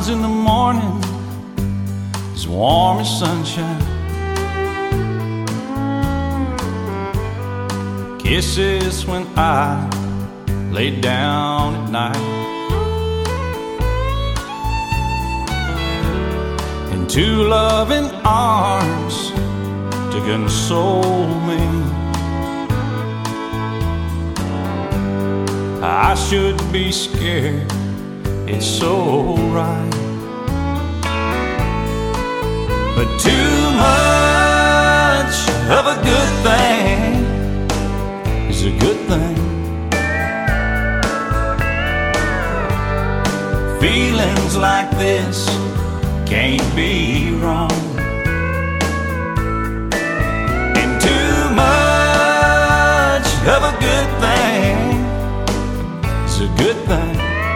Smiles in the morning, as warm as sunshine. Kisses when I lay down at night. And two loving arms to console me. I should be scared, it's so right. But too much of a good thing is a good thing. Feelings like this can't be wrong. And too much of a good thing is a good thing.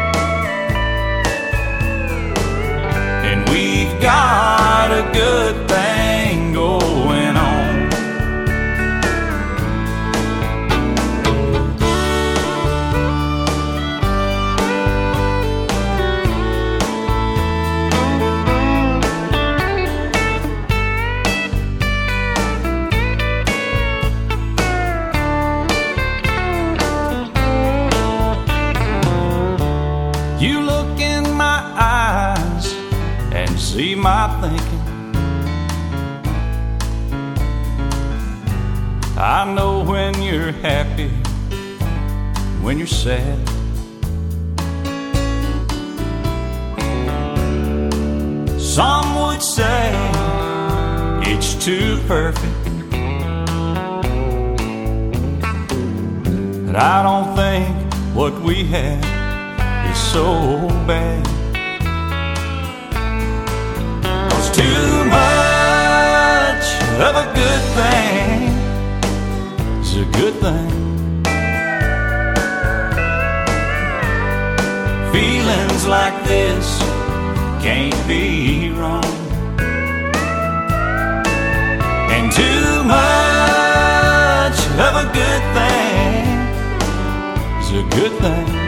And we've got a good thing going on. You look in my eyes and see my thinking. I know when you're happy, when you're sad. Some would say it's too perfect, but I don't think what we have is so bad. 'Cause too much of a good thing is a good thing. Feelings like this can't be wrong. And too much of a good thing is a good thing.